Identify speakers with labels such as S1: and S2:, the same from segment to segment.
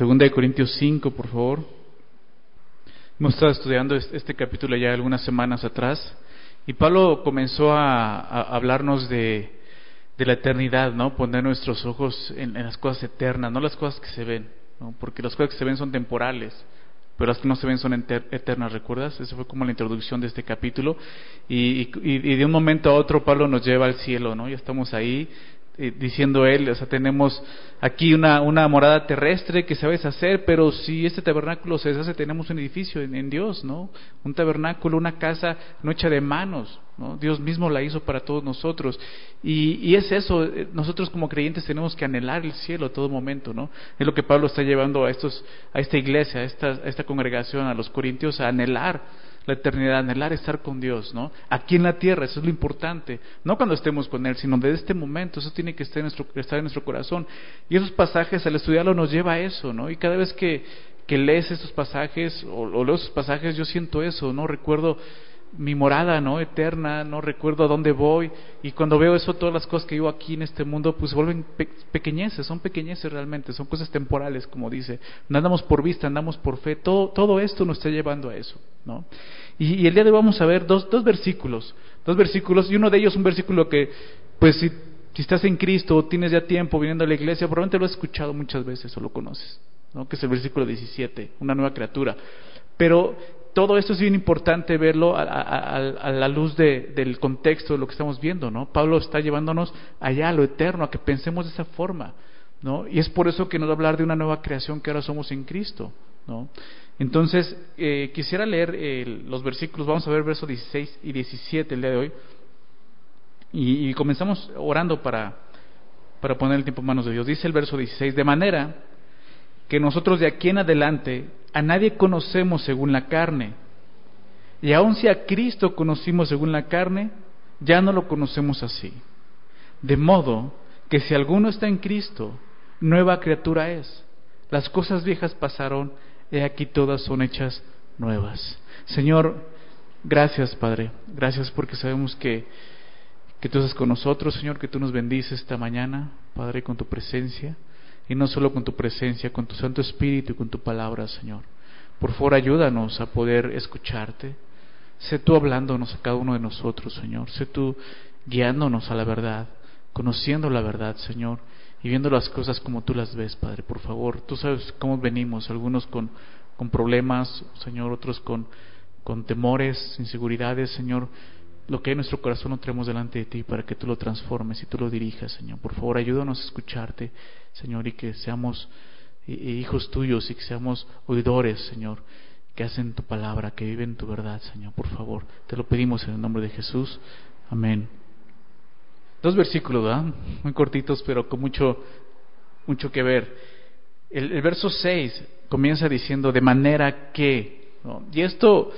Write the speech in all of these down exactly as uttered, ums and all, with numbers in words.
S1: Segunda de Corintios cinco, por favor. Hemos estado estudiando este, este capítulo ya algunas semanas atrás, y Pablo comenzó a, a hablarnos de, de la eternidad, ¿no? Poner nuestros ojos en, en las cosas eternas, no las cosas que se ven, ¿no? Porque las cosas que se ven son temporales, pero las que no se ven son enter, eternas, ¿recuerdas? Esa fue como la introducción de este capítulo, y, y, y de un momento a otro Pablo nos lleva al cielo, ¿no? Ya estamos ahí, eh, diciendo él, o sea, tenemos aquí una, una morada terrestre que se va a deshacer, pero si este tabernáculo se deshace, tenemos un edificio en, en Dios, ¿no? Un tabernáculo, una casa no hecha de manos, ¿no? Dios mismo la hizo para todos nosotros, y, y es eso, nosotros como creyentes tenemos que anhelar el cielo a todo momento, ¿no? Es lo que Pablo está llevando a estos, a esta iglesia, a esta, a esta congregación, a los corintios, a anhelar la eternidad, anhelar estar con Dios, ¿no? Aquí en la tierra, eso es lo importante, no cuando estemos con Él, sino desde este momento, eso tiene que estar en nuestro, estar en nuestro corazón. Y esos pasajes, al estudiarlo, nos lleva a eso, ¿no? Y cada vez que, que lees estos pasajes, o, o leo esos pasajes, yo siento eso, ¿no? Recuerdo mi morada, ¿no? Eterna, no recuerdo a dónde voy, y cuando veo eso, todas las cosas que vivo aquí en este mundo, pues se vuelven pe- pequeñeces, son pequeñeces realmente, son cosas temporales, como dice. No andamos por vista, andamos por fe. Todo, todo esto nos está llevando a eso, ¿no? Y, y el día de hoy vamos a ver dos, dos versículos, dos versículos, y uno de ellos un versículo que, pues si, si estás en Cristo o tienes ya tiempo viniendo a la iglesia, probablemente lo has escuchado muchas veces o lo conoces, ¿no? Que es el versículo diecisiete, una nueva criatura. Pero todo esto es bien importante verlo a, a, a, a la luz de, del contexto de lo que estamos viendo, ¿no? Pablo está llevándonos allá a lo eterno, a que pensemos de esa forma, ¿no? Y es por eso que nos va a hablar de una nueva creación que ahora somos en Cristo, ¿no? Entonces, eh, quisiera leer eh, los versículos, vamos a ver versos dieciséis y diecisiete el día de hoy, y, y comenzamos orando para, para poner el tiempo en manos de Dios. Dice el verso dieciséis: de manera que nosotros de aquí en adelante a nadie conocemos según la carne, y aun si a Cristo conocimos según la carne, ya no lo conocemos así. De modo que si alguno está en Cristo, nueva criatura es. Las cosas viejas pasaron, he aquí todas son hechas nuevas. Señor, gracias Padre, gracias porque sabemos que, que tú estás con nosotros, Señor, que tú nos bendices esta mañana, Padre, con tu presencia. Y no solo con tu presencia, con tu Santo Espíritu y con tu palabra, Señor. Por favor, ayúdanos a poder escucharte. Sé tú hablándonos a cada uno de nosotros, Señor. Sé tú guiándonos a la verdad, conociendo la verdad, Señor, y viendo las cosas como tú las ves, Padre. Por favor, tú sabes cómo venimos, algunos con, con problemas, Señor, otros con, con temores, inseguridades, Señor. Lo que hay en nuestro corazón lo traemos delante de ti para que tú lo transformes y tú lo dirijas, Señor. Por favor, ayúdanos a escucharte, Señor, y que seamos hijos tuyos y que seamos oidores, Señor, que hacen tu palabra, que viven tu verdad, Señor. Por favor, te lo pedimos en el nombre de Jesús. Amén. Dos versículos, ¿verdad? Muy cortitos, pero con mucho, mucho que ver. El, el verso seis comienza diciendo, de manera que, ¿no? Y esto...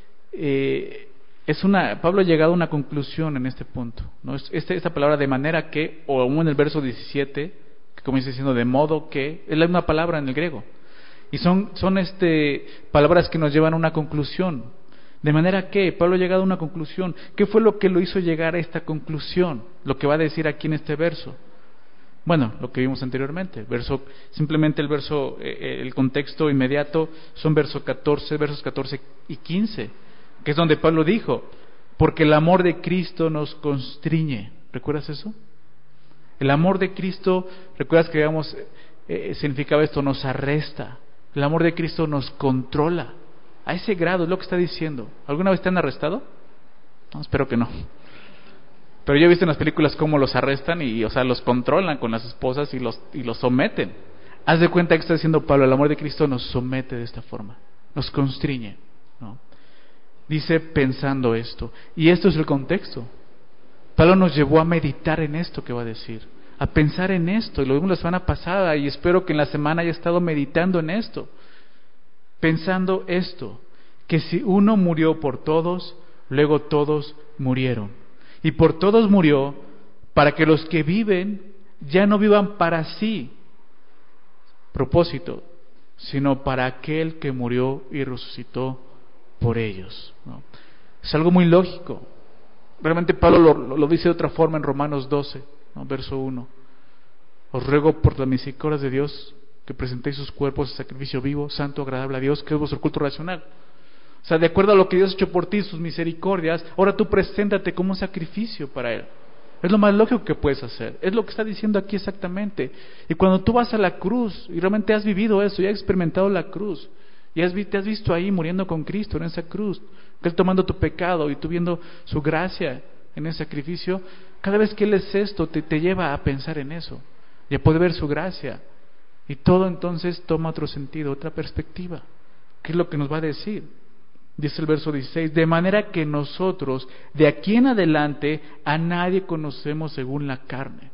S1: Eh, Es una, Pablo ha llegado a una conclusión en este punto, ¿no? Este, esta palabra de manera que, o aún en el verso diecisiete, que comienza diciendo de modo que, es la misma palabra en el griego. Y son, son este, palabras que nos llevan a una conclusión. De manera que, Pablo ha llegado a una conclusión. ¿Qué fue lo que lo hizo llegar a esta conclusión? Lo que va a decir aquí en este verso. Bueno, lo que vimos anteriormente. Verso, simplemente el verso, eh, el contexto inmediato son versos catorce, versos catorce y quince. Que es donde Pablo dijo, porque el amor de Cristo nos constriñe. ¿Recuerdas eso? El amor de Cristo, ¿recuerdas que digamos, eh, significaba esto? Nos arresta. El amor de Cristo nos controla. A ese grado es lo que está diciendo. ¿Alguna vez te han arrestado? No, espero que no. Pero yo he visto en las películas cómo los arrestan y, o sea, los controlan con las esposas y los, y los someten. Haz de cuenta que está diciendo Pablo, el amor de Cristo nos somete de esta forma. Nos constriñe, ¿no? Dice pensando esto, y esto es el contexto. Pablo nos llevó a meditar en esto que va a decir, a pensar en esto, y lo vimos la semana pasada, y espero que en la semana haya estado meditando en esto, pensando esto, que si uno murió por todos, luego todos murieron, y por todos murió, para que los que viven ya no vivan para sí, propósito, sino para aquel que murió y resucitó por ellos, ¿no? Es algo muy lógico. Realmente Pablo lo, lo dice de otra forma en Romanos doce, ¿no? Verso uno. Os ruego por las misericordias de Dios que presentéis sus cuerpos en sacrificio vivo, santo, agradable a Dios, que es vuestro culto racional. O sea, de acuerdo a lo que Dios ha hecho por ti, sus misericordias, ahora tú preséntate como un sacrificio para Él. Es lo más lógico que puedes hacer. Es lo que está diciendo aquí exactamente. Y cuando tú vas a la cruz y realmente has vivido eso, y has experimentado la cruz, y has, te has visto ahí muriendo con Cristo en esa cruz, que Él tomando tu pecado y tú viendo su gracia en ese sacrificio, cada vez que Él es esto, te, te lleva a pensar en eso y a poder ver su gracia. Y todo entonces toma otro sentido, otra perspectiva. ¿Qué es lo que nos va a decir? Dice el verso dieciséis, de manera que nosotros de aquí en adelante a nadie conocemos según la carne.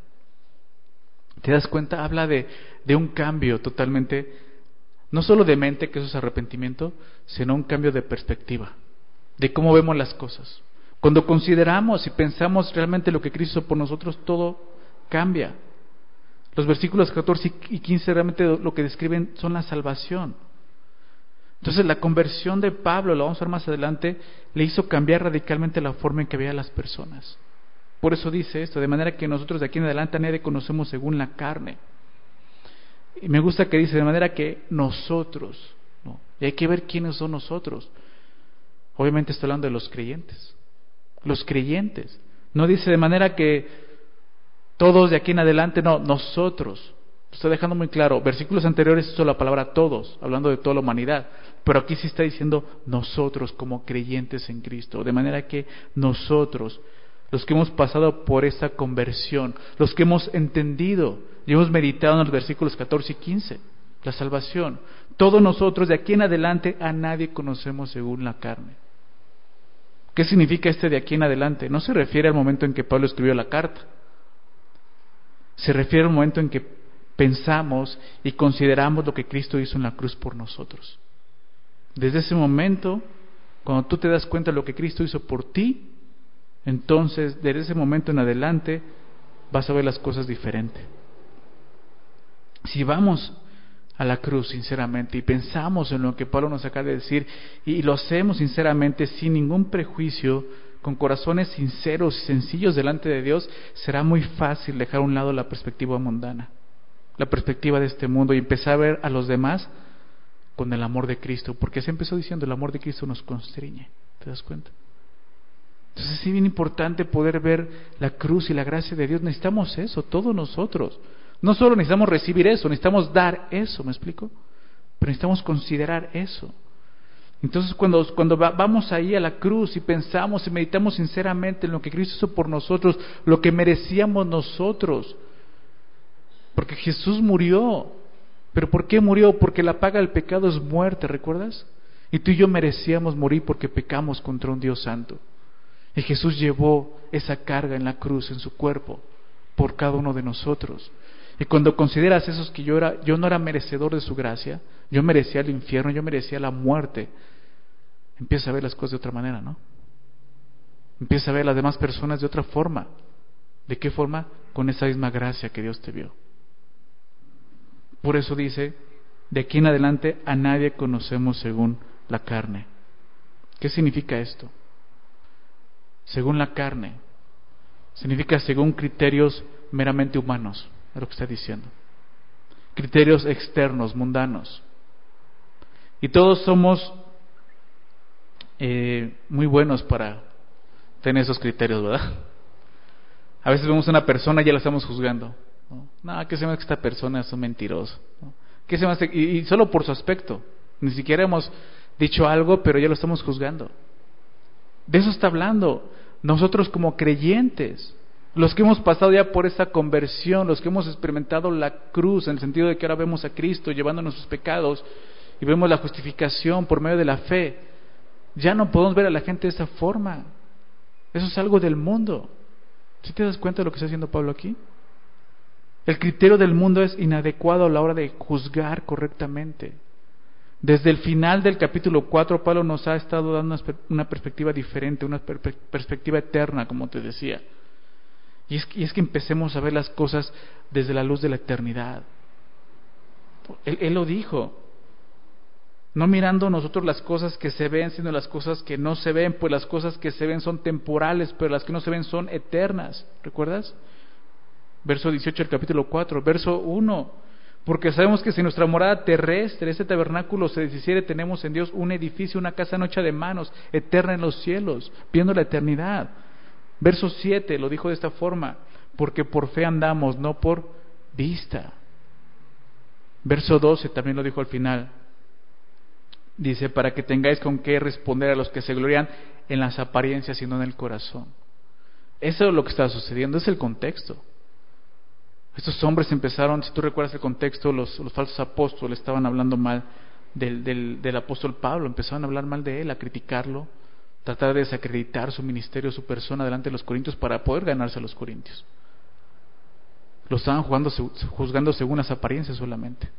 S1: ¿Te das cuenta? Habla de, de un cambio totalmente, no solo de mente, que eso es arrepentimiento, sino un cambio de perspectiva, de cómo vemos las cosas. Cuando consideramos y pensamos realmente lo que Cristo hizo por nosotros, todo cambia. Los versículos catorce y quince realmente lo que describen son la salvación. Entonces la conversión de Pablo, lo vamos a ver más adelante, le hizo cambiar radicalmente la forma en que veía a las personas. Por eso dice esto, de manera que nosotros de aquí en adelante a nadie conocemos según la carne. Y me gusta que dice, de manera que nosotros, ¿no? Y hay que ver quiénes son nosotros. Obviamente está hablando de los creyentes. Los creyentes. No dice de manera que todos de aquí en adelante, no, nosotros. Está dejando muy claro, versículos anteriores usó la palabra todos, hablando de toda la humanidad, pero aquí sí está diciendo nosotros como creyentes en Cristo, de manera que nosotros, los que hemos pasado por esa conversión, los que hemos entendido y hemos meditado en los versículos catorce y quince, la salvación, todos nosotros de aquí en adelante a nadie conocemos según la carne. ¿Qué significa este de aquí en adelante? No se refiere al momento en que Pablo escribió la carta, se refiere al momento en que pensamos y consideramos lo que Cristo hizo en la cruz por nosotros. Desde ese momento, cuando tú te das cuenta de lo que Cristo hizo por ti, entonces desde ese momento en adelante vas a ver las cosas diferente. Si vamos a la cruz sinceramente y pensamos en lo que Pablo nos acaba de decir y lo hacemos sinceramente sin ningún prejuicio, con corazones sinceros y sencillos delante de Dios, será muy fácil dejar a un lado la perspectiva mundana, la perspectiva de este mundo, y empezar a ver a los demás con el amor de Cristo, porque se empezó diciendo el amor de Cristo nos constriñe. ¿Te das cuenta? Entonces es bien importante poder ver la cruz y la gracia de Dios. Necesitamos eso, todos nosotros. No solo necesitamos recibir eso, necesitamos dar eso, ¿me explico? Pero necesitamos considerar eso. Entonces cuando, cuando vamos ahí a la cruz y pensamos y meditamos sinceramente en lo que Cristo hizo por nosotros, lo que merecíamos nosotros, porque Jesús murió. ¿Pero por qué murió? Porque la paga del pecado es muerte, ¿recuerdas? Y tú y yo merecíamos morir porque pecamos contra un Dios santo. Y Jesús llevó esa carga en la cruz, en su cuerpo, por cada uno de nosotros. Y cuando consideras eso, que yo, era, yo no era merecedor de su gracia, yo merecía el infierno, yo merecía la muerte, empieza a ver las cosas de otra manera, ¿no? Empieza a ver a las demás personas de otra forma. ¿De qué forma? Con esa misma gracia que Dios te vio. Por eso dice, de aquí en adelante a nadie conocemos según la carne. ¿Qué significa esto? Según la carne. Significa según criterios meramente humanos, es lo que está diciendo. Criterios externos, mundanos. Y todos somos eh, muy buenos para tener esos criterios, ¿verdad? A veces vemos a una persona y ya la estamos juzgando. No, no, ¿qué se me hace que esta persona es un mentiroso? ¿No? ¿Qué se me hace? Y, y solo por su aspecto. Ni siquiera hemos dicho algo, pero ya lo estamos juzgando. De eso está hablando. Nosotros como creyentes, los que hemos pasado ya por esa conversión, los que hemos experimentado la cruz, en el sentido de que ahora vemos a Cristo llevando nuestros pecados y vemos la justificación por medio de la fe, ya no podemos ver a la gente de esa forma. Eso es algo del mundo. ¿Sí te das cuenta de lo que está haciendo Pablo aquí? El criterio del mundo es inadecuado a la hora de juzgar correctamente. Desde el final del capítulo cuatro, Pablo nos ha estado dando una perspectiva diferente, una perspectiva eterna, como te decía. Y es, que, y es que empecemos a ver las cosas desde la luz de la eternidad. Él, él lo dijo. No mirando nosotros las cosas que se ven, sino las cosas que no se ven, pues las cosas que se ven son temporales, pero las que no se ven son eternas. ¿Recuerdas? Verso dieciocho del capítulo cuatro, verso uno. Porque sabemos que si nuestra morada terrestre, ese tabernáculo se deshiciere, tenemos en Dios un edificio, una casa no hecha de manos, eterna en los cielos, viendo la eternidad. Verso siete lo dijo de esta forma: porque por fe andamos, no por vista. Verso doce también lo dijo al final. Dice: para que tengáis con qué responder a los que se glorian en las apariencias y no en el corazón. Eso es lo que está sucediendo, es el contexto. Estos hombres empezaron, si tú recuerdas el contexto, los, los falsos apóstoles estaban hablando mal del, del, del apóstol Pablo, empezaron a hablar mal de él, a criticarlo, tratar de desacreditar su ministerio, su persona delante de los corintios para poder ganarse a los corintios. Lo estaban jugando, juzgando según las apariencias solamente.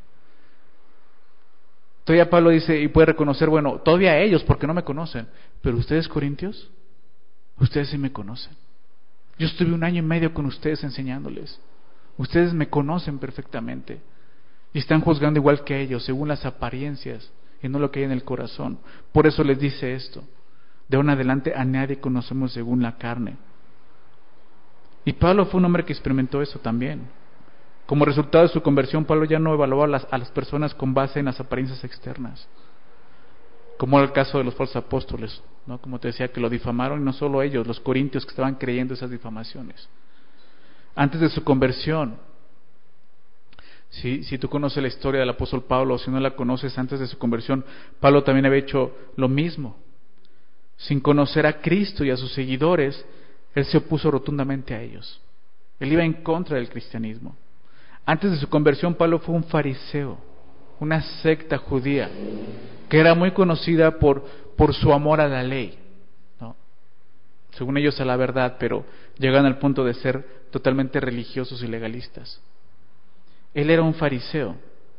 S1: Todavía Pablo dice y puede reconocer, bueno, todavía ellos porque no me conocen, pero ustedes corintios, ustedes sí me conocen. Yo estuve un año y medio con ustedes enseñándoles. Ustedes me conocen perfectamente y están juzgando igual que ellos, según las apariencias y no lo que hay en el corazón. Por eso les dice esto: de ahora en adelante a nadie conocemos según la carne. Y Pablo fue un hombre que experimentó eso también. Como resultado de su conversión, Pablo ya no evaluaba a las, a las personas con base en las apariencias externas, como era el caso de los falsos apóstoles, ¿no? Como te decía, que lo difamaron, y no solo ellos, los corintios que estaban creyendo esas difamaciones. Antes de su conversión, si, si tú conoces la historia del apóstol Pablo, o si no la conoces, antes de su conversión, Pablo también había hecho lo mismo. Sin conocer a Cristo y a sus seguidores, él se opuso rotundamente a ellos. Él iba en contra del cristianismo. Antes de su conversión, Pablo fue un fariseo, una secta judía, que era muy conocida por, por su amor a la ley, ¿no? Según ellos a la verdad, pero llegan al punto de ser totalmente religiosos y legalistas. Él era un fariseo,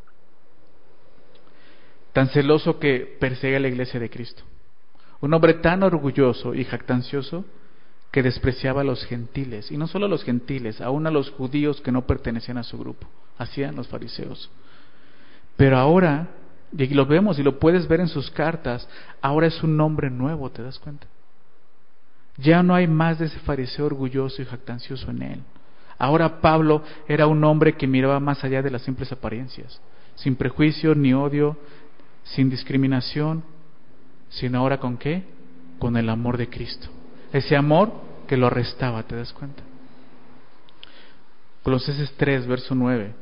S1: tan celoso que perseguía a la iglesia de Cristo. Un hombre tan orgulloso y jactancioso que despreciaba a los gentiles, y no solo a los gentiles, aún a los judíos que no pertenecían a su grupo. Hacían los fariseos. Pero ahora, y lo vemos y lo puedes ver en sus cartas, ahora es un hombre nuevo, ¿te das cuenta? Ya no hay más de ese fariseo orgulloso y jactancioso en él. Ahora Pablo era un hombre que miraba más allá de las simples apariencias, sin prejuicio ni odio, sin discriminación, sino ahora ¿con qué? Con el amor de Cristo. Ese amor que lo arrestaba, ¿te das cuenta? Colosenses tres, verso nueve.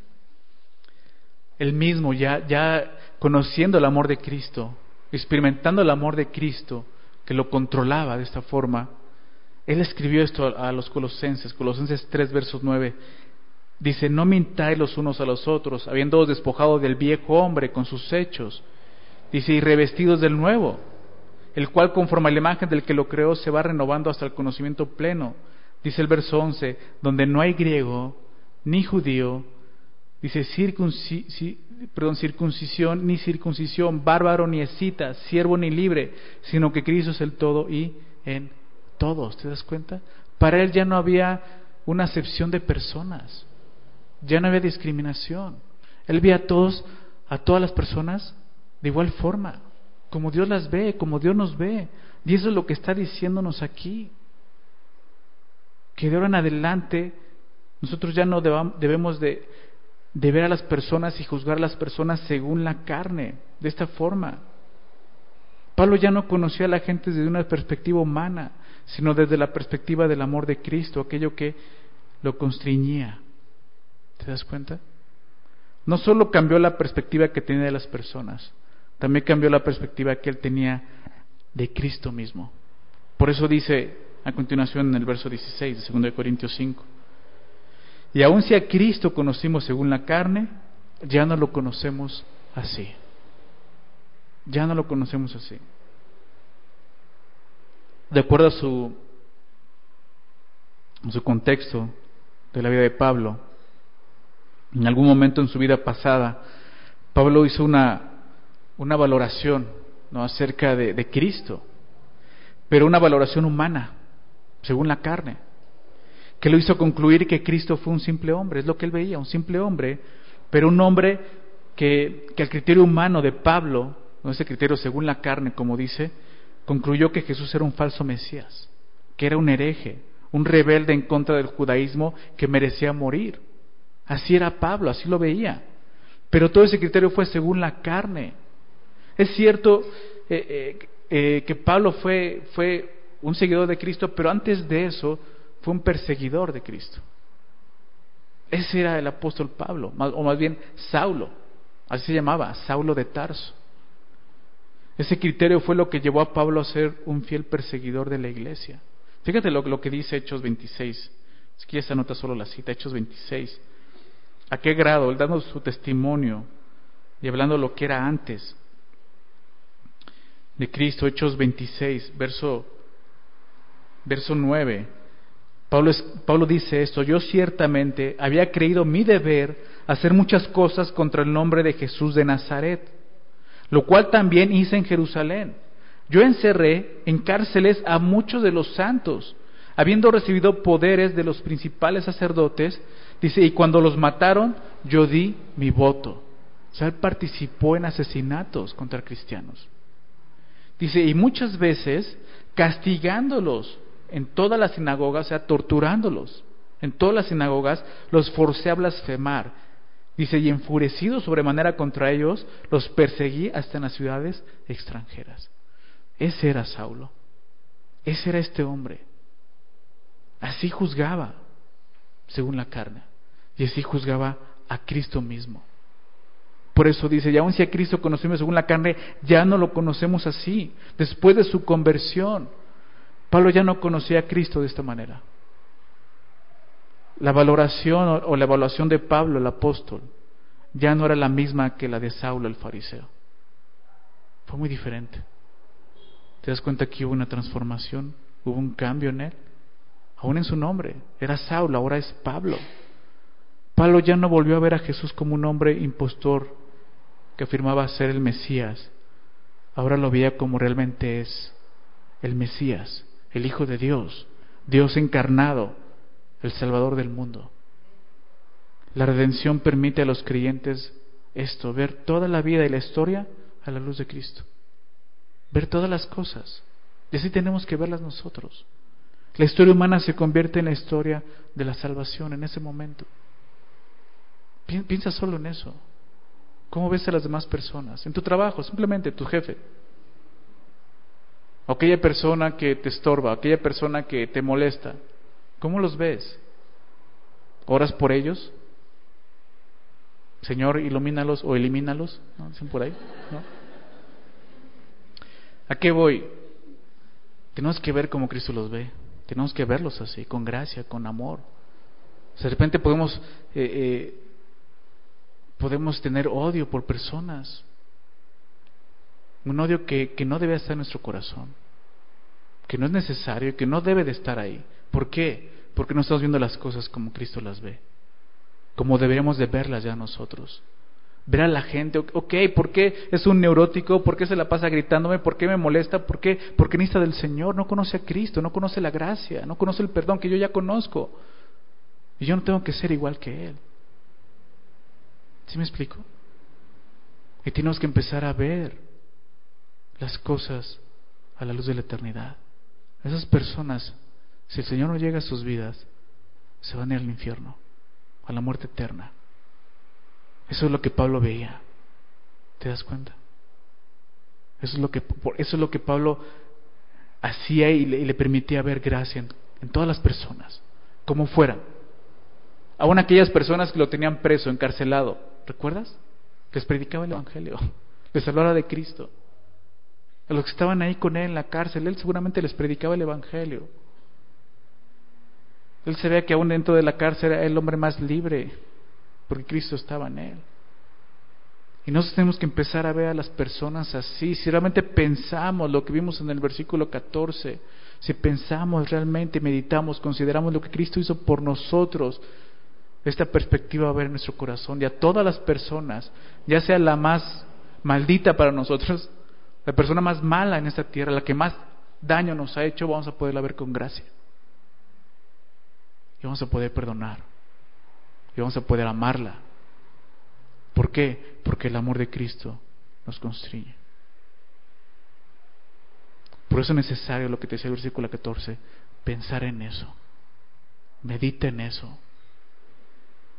S1: Él mismo, ya, ya conociendo el amor de Cristo, experimentando el amor de Cristo, que lo controlaba de esta forma, él escribió esto a, a los colosenses, Colosenses tres, verso nueve. Dice: no mintáis los unos a los otros, habiéndoos despojado del viejo hombre con sus hechos. Dice: y revestidos del nuevo, el cual conforme a la imagen del que lo creó se va renovando hasta el conocimiento pleno. Dice el verso once, donde no hay griego ni judío, dice circunci- perdón, circuncisión ni circuncisión, bárbaro ni escita, siervo ni libre, sino que Cristo es el todo y en todos. ¿Te das cuenta? Para él ya no había una acepción de personas, ya no había discriminación. Él veía a todos, a todas las personas de igual forma, como Dios las ve, como Dios nos ve. Y eso es lo que está diciéndonos aquí, que de ahora en adelante nosotros ya no debemos de, de ver a las personas y juzgar a las personas según la carne, de esta forma. Pablo ya no conocía a la gente desde una perspectiva humana, sino desde la perspectiva del amor de Cristo, aquello que lo constreñía. ¿Te das cuenta? No solo cambió la perspectiva que tenía de las personas, también cambió la perspectiva que él tenía de Cristo mismo. Por eso dice a continuación en el verso dieciséis de segunda de Corintios cinco: y aun si a Cristo conocimos según la carne, ya no lo conocemos así. Ya no lo conocemos así. De acuerdo a su, a su contexto de la vida de Pablo, en algún momento en su vida pasada, Pablo hizo una, una valoración, ¿no?, acerca de, de Cristo, pero una valoración humana, según la carne, que lo hizo concluir que Cristo fue un simple hombre. Es lo que él veía, un simple hombre, pero un hombre que, que al criterio humano de Pablo, no ese criterio según la carne, como dice, concluyó que Jesús era un falso Mesías, que era un hereje, un rebelde en contra del judaísmo que merecía morir. Así era Pablo, así lo veía. pero todo ese criterio fue según la carne. Es cierto eh, eh, eh, que Pablo fue, fue un seguidor de Cristo, pero antes de eso fue un perseguidor de Cristo. Ese era el apóstol Pablo, o más bien Saulo, así se llamaba, Saulo de Tarso. Ese criterio fue lo que llevó a Pablo a ser un fiel perseguidor de la iglesia. Fíjate lo, lo que dice Hechos veintiséis. Es que ya se anota solo la cita, Hechos veintiséis. ¿A qué grado? Él dando su testimonio y hablando lo que era antes de Cristo. Hechos veintiséis, verso, verso nueve. Pablo, es, Pablo dice esto: yo ciertamente había creído mi deber hacer muchas cosas contra el nombre de Jesús de Nazaret, lo cual también hice en Jerusalén. Yo encerré en cárceles a muchos de los santos, habiendo recibido poderes de los principales sacerdotes. Dice, y cuando los mataron, yo di mi voto. O sea, él participó en asesinatos contra cristianos. Dice, y muchas veces castigándolos en todas las sinagogas, o sea, torturándolos en todas las sinagogas, los forcé a blasfemar. Dice, y enfurecido sobremanera contra ellos, los perseguí hasta en las ciudades extranjeras. Ese era Saulo. Ese era este hombre. Así juzgaba, según la carne. Y así juzgaba a Cristo mismo. Por eso dice, y aun si a Cristo conocimos según la carne, ya no lo conocemos así. Después de su conversión, Pablo ya no conocía a Cristo de esta manera. La valoración o la evaluación de Pablo, el apóstol, ya no era la misma que la de Saulo, el fariseo. Fue muy diferente. ¿Te das cuenta que hubo una transformación? Hubo un cambio en él. Aún en su nombre. Era Saulo, ahora es Pablo. Pablo ya no volvió a ver a Jesús como un hombre impostor que afirmaba ser el Mesías. Ahora lo veía como realmente es: el Mesías, el Hijo de Dios, Dios encarnado, el Salvador del mundo. La redención permite a los creyentes esto: ver toda la vida y la historia a la luz de Cristo, ver todas las cosas, y así tenemos que verlas nosotros. La historia humana se convierte en la historia de la salvación en ese momento. Piensa solo en eso. ¿Cómo ves a las demás personas? En tu trabajo, simplemente tu jefe, o aquella persona que te estorba, aquella persona que te molesta. ¿Cómo los ves? ¿Oras por ellos? Señor, ilumínalos o elimínalos, ¿no? Dicen por ahí, ¿no? ¿A qué voy? Tenemos que ver como Cristo los ve. Tenemos que verlos así, con gracia, con amor. O sea, de repente podemos eh, eh, podemos tener odio por personas, un odio que, que no debe estar en nuestro corazón, que no es necesario, que no debe de estar ahí. ¿Por qué? Porque no estamos viendo las cosas como Cristo las ve, como deberíamos de verlas ya nosotros. Ver a la gente, ok, ¿por qué es un neurótico? ¿Por qué se la pasa gritándome? ¿Por qué me molesta? ¿Por qué? Porque necesita del Señor, no conoce a Cristo, no conoce la gracia, no conoce el perdón que yo ya conozco. Y yo no tengo que ser igual que Él. ¿Sí me explico? Y tenemos que empezar a ver las cosas a la luz de la eternidad. Esas personas, si el Señor no llega a sus vidas, se van a ir al infierno, a la muerte eterna. Eso es lo que Pablo veía. ¿Te das cuenta? Eso es lo que, eso es lo que Pablo hacía y le, y le permitía ver gracia en, en todas las personas, como fueran. Aún aquellas personas que lo tenían preso, encarcelado, ¿recuerdas? Les predicaba el Evangelio, les hablaba de Cristo. A los que estaban ahí con él en la cárcel, él seguramente les predicaba el Evangelio. Él se veía que aún dentro de la cárcel era el hombre más libre, porque Cristo estaba en él. Y nosotros tenemos que empezar a ver a las personas así. Si realmente pensamos lo que vimos en el versículo catorce, si pensamos realmente, meditamos, consideramos lo que Cristo hizo por nosotros, esta perspectiva va a haber en nuestro corazón. Y a todas las personas, ya sea la más maldita para nosotros, la persona más mala en esta tierra, la que más daño nos ha hecho, vamos a poderla ver con gracia. Y vamos a poder perdonar. Y vamos a poder amarla. ¿Por qué? Porque el amor de Cristo nos constriñe. Por eso es necesario lo que te decía el versículo catorce, pensar en eso. Medita en eso.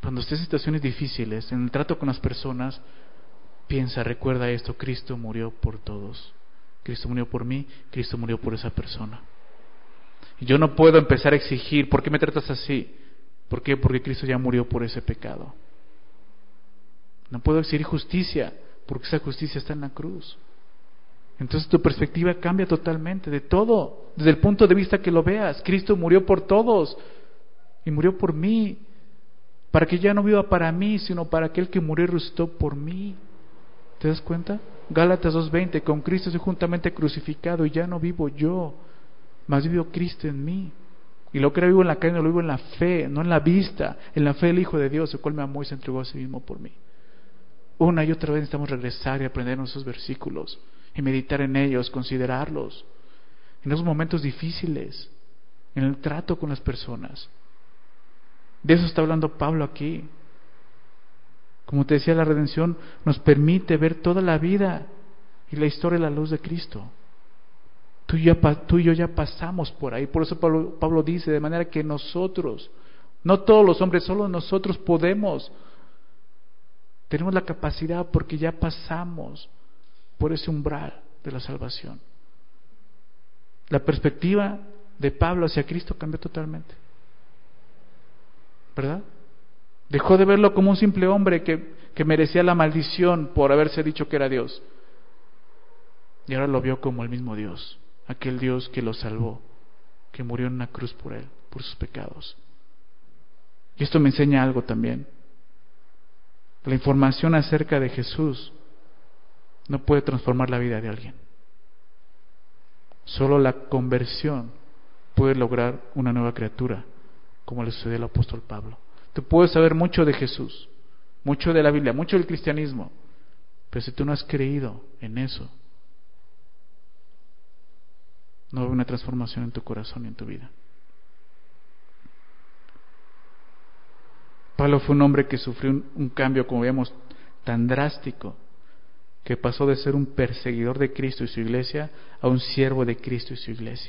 S1: Cuando estés en situaciones difíciles, en el trato con las personas, piensa, recuerda esto: Cristo murió por todos. Cristo murió por mí, Cristo murió por esa persona. Y yo no puedo empezar a exigir, ¿por qué me tratas así? ¿Por qué? Porque Cristo ya murió por ese pecado. No puedo exigir justicia, porque esa justicia está en la cruz. Entonces tu perspectiva cambia totalmente de todo, desde el punto de vista que lo veas. Cristo murió por todos y murió por mí, para que ya no viva para mí, sino para aquel que murió y resucitó por mí. ¿Te das cuenta? Gálatas dos veinte, con Cristo soy juntamente crucificado y ya no vivo yo, mas vivo Cristo en mí. Y lo que era vivo en la carne lo vivo en la fe, no en la vista, en la fe del Hijo de Dios, el cual me amó y se entregó a sí mismo por mí. Una y otra vez necesitamos regresar y aprender esos versículos y meditar en ellos, considerarlos en esos momentos difíciles, en el trato con las personas. De eso está hablando Pablo aquí. Como te decía, la redención nos permite ver toda la vida y la historia a la luz de Cristo. Tú y, yo, tú y yo ya pasamos por ahí. Por eso Pablo, Pablo dice, de manera que nosotros, no todos los hombres, solo nosotros podemos. Tenemos la capacidad porque ya pasamos por ese umbral de la salvación. La perspectiva de Pablo hacia Cristo cambió totalmente, ¿verdad? Dejó de verlo como un simple hombre que, que merecía la maldición por haberse dicho que era Dios, y ahora lo vio como el mismo Dios, aquel Dios que lo salvó, que murió en una cruz por él, por sus pecados. Y esto me enseña algo también. La información acerca de Jesús no puede transformar la vida de alguien. Solo la conversión puede lograr una nueva criatura, como le sucedió al apóstol Pablo. Tú puedes saber mucho de Jesús, mucho de la Biblia, mucho del cristianismo, pero si tú no has creído en eso, no va a haber una transformación en tu corazón y en tu vida. Pablo fue un hombre que sufrió un, un cambio, como vemos, tan drástico, que pasó de ser un perseguidor de Cristo y su iglesia a un siervo de Cristo y su iglesia.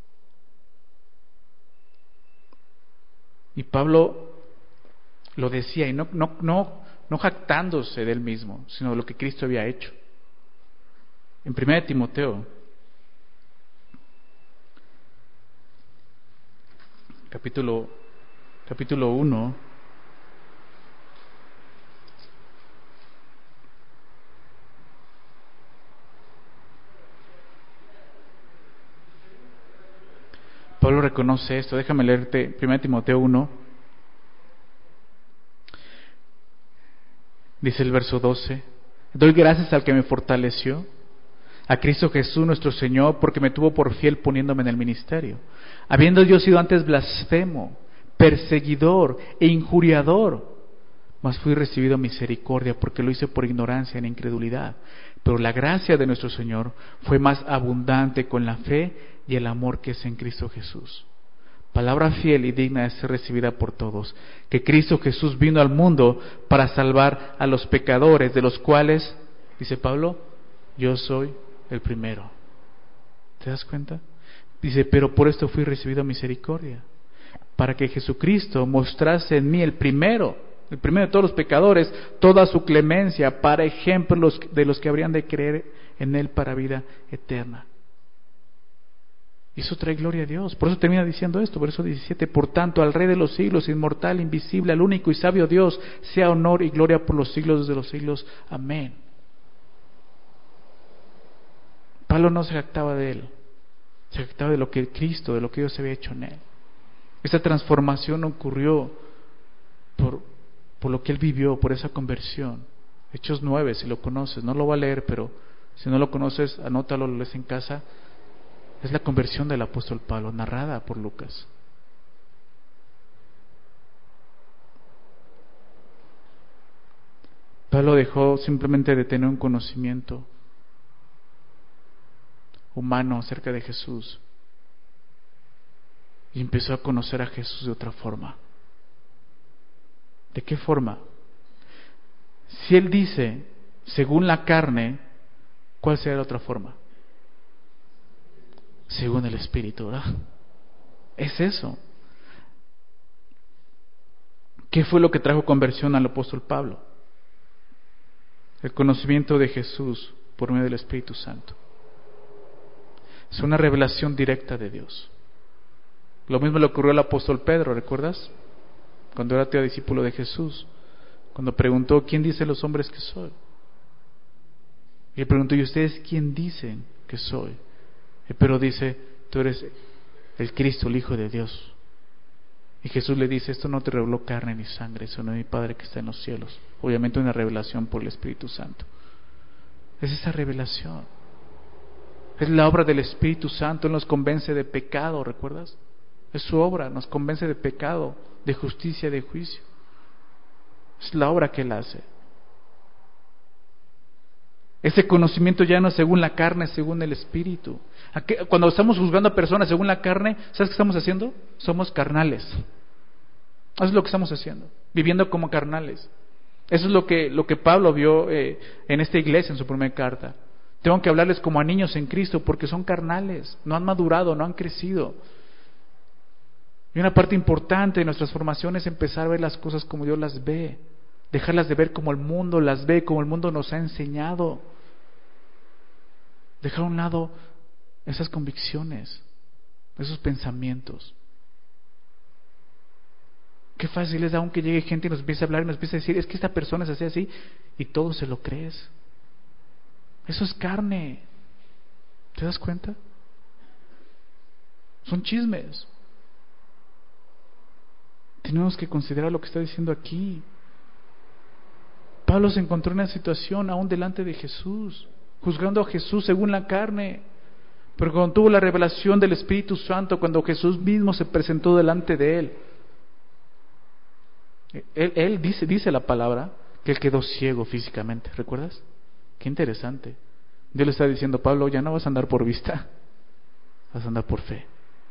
S1: Y Pablo lo decía, y no, no, no, no jactándose de él mismo, sino de lo que Cristo había hecho. En primera de Timoteo, capítulo, capítulo uno, Pablo reconoce esto. Déjame leerte primera de Timoteo uno. Dice el verso doce: doy gracias al que me fortaleció, a Cristo Jesús nuestro Señor, porque me tuvo por fiel poniéndome en el ministerio, habiendo yo sido antes blasfemo, perseguidor e injuriador, mas fui recibido misericordia, porque lo hice por ignorancia en incredulidad. Pero la gracia de nuestro Señor fue más abundante con la fe y el amor que es en Cristo Jesús. Palabra fiel y digna de ser recibida por todos, que Cristo Jesús vino al mundo para salvar a los pecadores, de los cuales, dice Pablo, yo soy el primero. ¿Te das cuenta? Dice, pero por esto fui recibido misericordia, para que Jesucristo mostrase en mí el primero, el primero de todos los pecadores, toda su clemencia, para ejemplos de los que habrían de creer en Él para vida eterna. Y eso trae gloria a Dios. Por eso termina diciendo esto, verso diecisiete: por tanto, al Rey de los siglos, inmortal, invisible, al único y sabio Dios, sea honor y gloria por los siglos de los siglos. Amén. Pablo no se jactaba de él, se jactaba de lo que Cristo, de lo que Dios había hecho en él. Esa transformación ocurrió por, por lo que él vivió, por esa conversión. Hechos nueve, si lo conoces, no lo voy a leer, pero si no lo conoces, anótalo, lo lees en casa. Es la conversión del apóstol Pablo, narrada por Lucas. Pablo dejó simplemente de tener un conocimiento humano acerca de Jesús y empezó a conocer a Jesús de otra forma. ¿De qué forma? Si él dice, según la carne, ¿cuál sería la otra forma? Según el Espíritu, ¿verdad? Es eso. ¿Qué fue lo que trajo conversión al apóstol Pablo? El conocimiento de Jesús por medio del Espíritu Santo. Es una revelación directa de Dios. Lo mismo le ocurrió al apóstol Pedro, ¿recuerdas? Cuando era discípulo de Jesús, cuando preguntó, ¿quién dicen los hombres que soy? Y le preguntó, ¿y ustedes quién dicen que soy? Y Pedro dice, tú eres el Cristo, el Hijo de Dios. Y Jesús le dice, esto no te reveló carne ni sangre, sino mi Padre que está en los cielos. Obviamente una revelación por el Espíritu Santo. Es esa revelación. Es la obra del Espíritu Santo, Él nos convence de pecado, ¿recuerdas? Es su obra, nos convence de pecado, de justicia, de juicio. Es la obra que Él hace. Ese conocimiento ya no es según la carne, es según el Espíritu. Cuando estamos juzgando a personas según la carne, ¿sabes qué estamos haciendo? Somos carnales. Eso es lo que estamos haciendo, viviendo como carnales. Eso es lo que, lo que Pablo vio eh, en esta iglesia en su primera carta. Tengo que hablarles como a niños en Cristo porque son carnales, no han madurado, no han crecido. Y una parte importante de nuestras formaciones es empezar a ver las cosas como Dios las ve, dejarlas de ver como el mundo las ve, como el mundo nos ha enseñado. Dejar a un lado esas convicciones, esos pensamientos. Qué fácil es aunque llegue gente y nos empiece a hablar y nos empiece a decir, es que esta persona es así, así, y todo se lo crees. Eso es carne. ¿Te das cuenta? Son chismes. Tenemos que considerar lo que está diciendo aquí. Pablo se encontró en una situación aún delante de Jesús, juzgando a Jesús según la carne. Pero cuando tuvo la revelación del Espíritu Santo, cuando Jesús mismo se presentó delante de él, él, él dice, dice la palabra que él quedó ciego físicamente, ¿recuerdas? Qué interesante. Dios le está diciendo, Pablo, ya no vas a andar por vista, vas a andar por fe.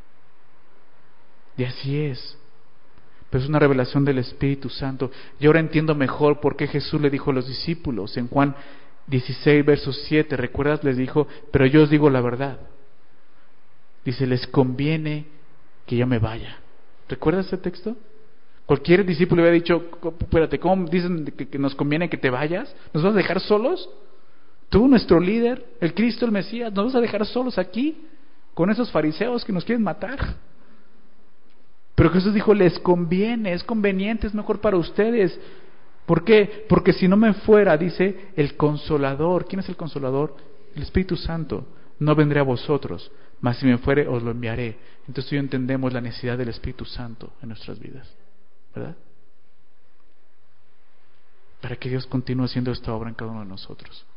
S1: Y así es. Pero es una revelación del Espíritu Santo. Y ahora entiendo mejor por qué Jesús le dijo a los discípulos en Juan dieciséis, verso siete, ¿recuerdas? Les dijo, pero yo os digo la verdad. Dice, les conviene que yo me vaya. ¿Recuerdas ese texto? Cualquier discípulo hubiera dicho, espérate, ¿cómo dicen que, que nos conviene que te vayas? ¿Nos vas a dejar solos? Tú, nuestro líder, el Cristo, el Mesías, ¿nos vas a dejar solos aquí con esos fariseos que nos quieren matar? Pero Jesús dijo, les conviene, es conveniente, es mejor para ustedes. ¿Por qué? Porque si no me fuera, dice, el Consolador. ¿Quién es el Consolador? El Espíritu Santo. No vendré a vosotros, mas si me fuere, os lo enviaré. Entonces tú y yo entendemos la necesidad del Espíritu Santo en nuestras vidas, ¿verdad? Para que Dios continúe haciendo esta obra en cada uno de nosotros.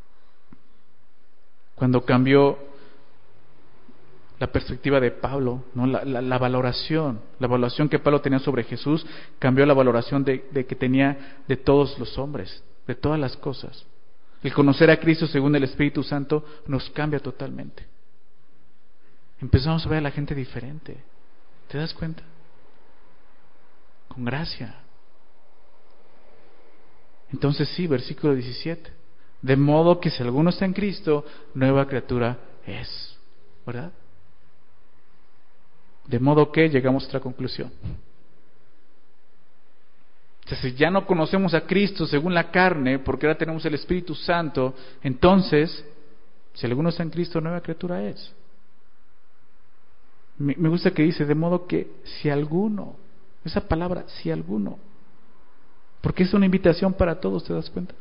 S1: Cuando cambió la perspectiva de Pablo, ¿no? la, la, la valoración, la valoración que Pablo tenía sobre Jesús, cambió la valoración de, de que tenía de todos los hombres, de todas las cosas. El conocer a Cristo según el Espíritu Santo nos cambia totalmente. Empezamos a ver a la gente diferente. ¿Te das cuenta? Con gracia. Entonces sí, versículo diecisiete. De modo que si alguno está en Cristo, nueva criatura es. ¿Verdad? De modo que llegamos a otra conclusión. O sea, si ya no conocemos a Cristo según la carne, porque ahora tenemos el Espíritu Santo, entonces, si alguno está en Cristo, nueva criatura es. Me, me gusta que dice, de modo que si alguno, esa palabra, si alguno, porque es una invitación para todos, ¿te das cuenta?